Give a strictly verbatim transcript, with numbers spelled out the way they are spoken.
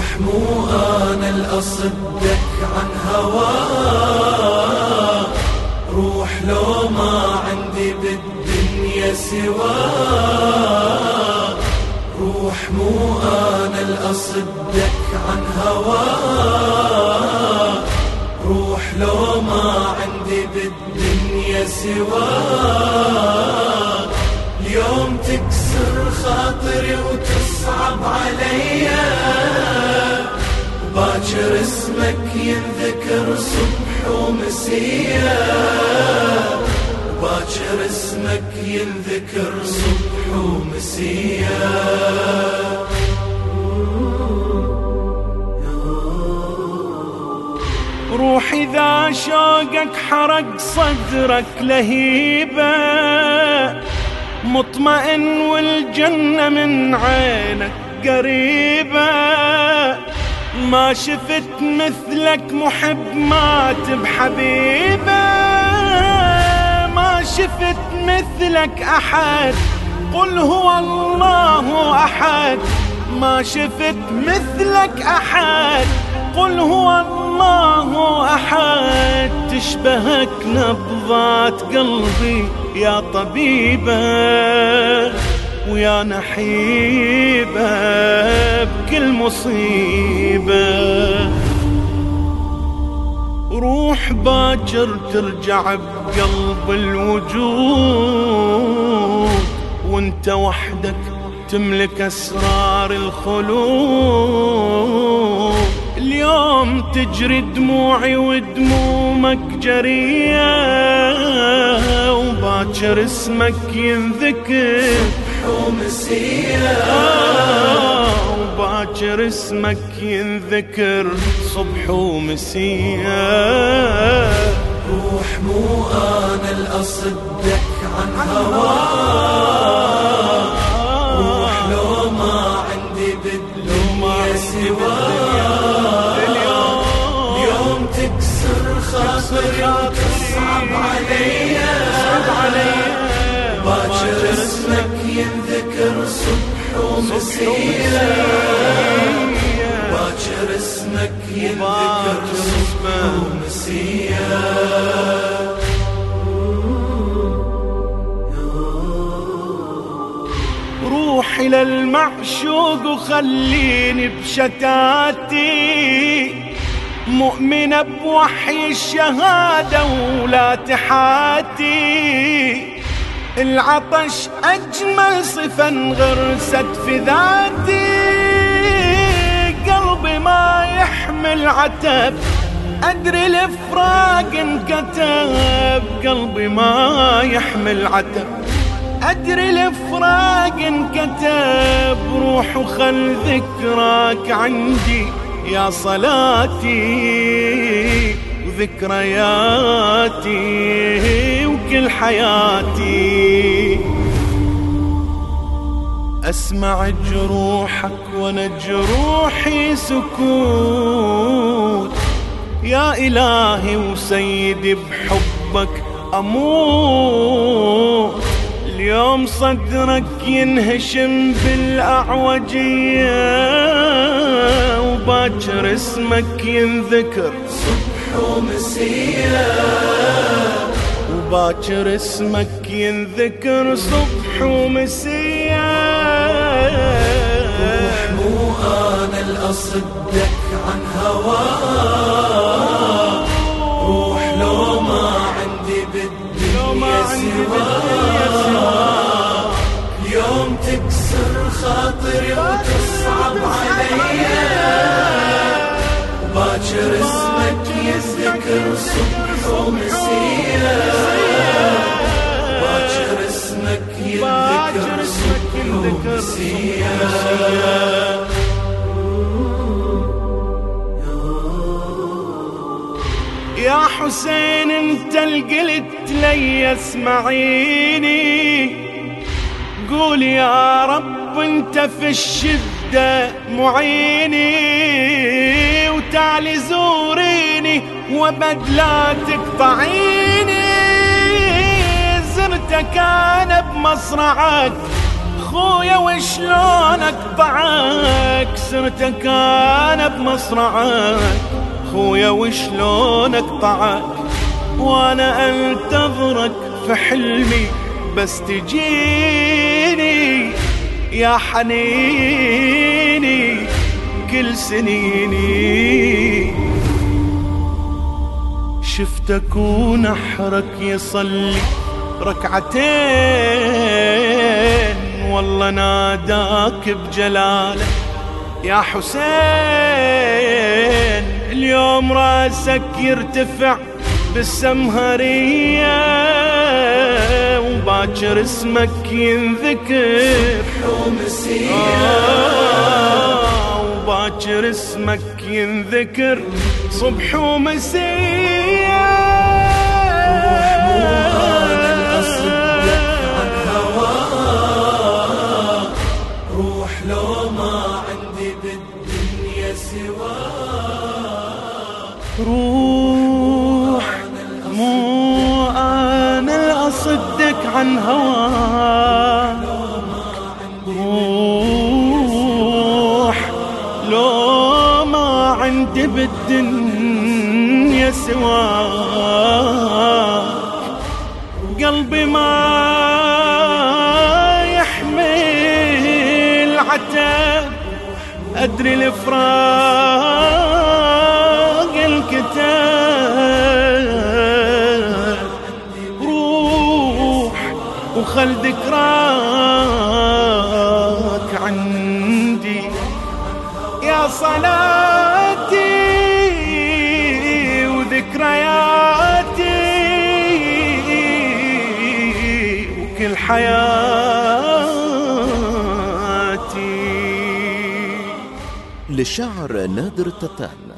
روح مو أنا الأصدك عن هواك، روح لو ما عندي بالدنيا سواك، روح مو أنا الأصدك عن هواك، روح لو ما عندي بالدنيا سواك. اليوم تكسر خاطري وتصعب عليا، باكر اسمك ينذكر صبح ومسيا، باكر اسمك ينذكر صبح ومسيا. روح إذا شوقك حرق صدرك لهيبة، مطمئن والجنة من عينك قريبة، ما شفت مثلك محب مات بحبيبه، ما شفت مثلك أحد قل هو الله أحد، ما شفت مثلك أحد قل هو الله أحد. تشبهك نبضات قلبي يا طبيبة ويا نحيبة بكل مصيبة. روح باكر ترجع بقلب الوجود، وانت وحدك تملك أسرار الخلود. اليوم تجري دموعي ودمومك جرية، وباكر اسمك ينذكر صبح ومسيا، وباكر اسمك ينذكر صبح ومسيا. روح مو أنا الأصدك عن هواك، روح لو ما عندي بالدنيا سواك. اليوم تكسر خاطري وتصعب عليا، باكر اسمك ينذكر صبح ومسيا، باكر اسمك ينذكر صبح ومسيا. روح إلى المعشوق وخليني بشتاتي، مؤمنة بوحي الشهادة ولا تحاتي. العطش أجمل صفة انغرست في ذاتي، قلبي ما يحمل عتب أدري الفراق انكتب، قلبي ما يحمل عتب أدري الفراق انكتب. روح وخل ذكراك عندي يا صلاتي وذكرياتي وكل حياتي. أسمع جروحك وانا جروحي سكوت، يا إلهي وسيدي بحبك أموت. اليوم صدرك ينهشم بالأعوجية، وباكر اسمك ينذكر صبح ومسيا، وباكر اسمك ينذكر صبح ومسيا. روح مو أنا الأصدك عن هواك، روح لو ما عندي بالدنيا سواك. اليوم تكسر خاطري وتصعب عليا، باكر اسمك يذكر صبح ومسيا، باكر اسمك يذكر صبح ومسيا. يا حسين انت القلت لي اسمعيني، قول يا رب انت في الشدة معيني، وتعالي زوريني وابد لا تقطعيني. زرتك انا بمصرعك خويا وشلونك بعك سرتك انا بمصرعك، خويا وشلونك طعك وانا انتظرك في حلمي بس تجيني يا حنيني كل سنيني. شفتك ونحرك يصلي ركعتين والله ناداك بجلاله يا حسين. اليوم راسك يرتفع بالسمهرية وباكر اسمك ينذكر آه وباكر اسمك ينذكر صبح ومسية. روح لو ما عندي بالدنيا سواك، روح مو أنا الأصدك عن هواك، روح لو ما عندي بالدنيا سواك. قلبي ما يحمل عتاب أدري الفراق الكتاب، روح وخل ذكراك عندي يا صلاتي وذكرياتي وكل حياتي. للشاعر نادر التتان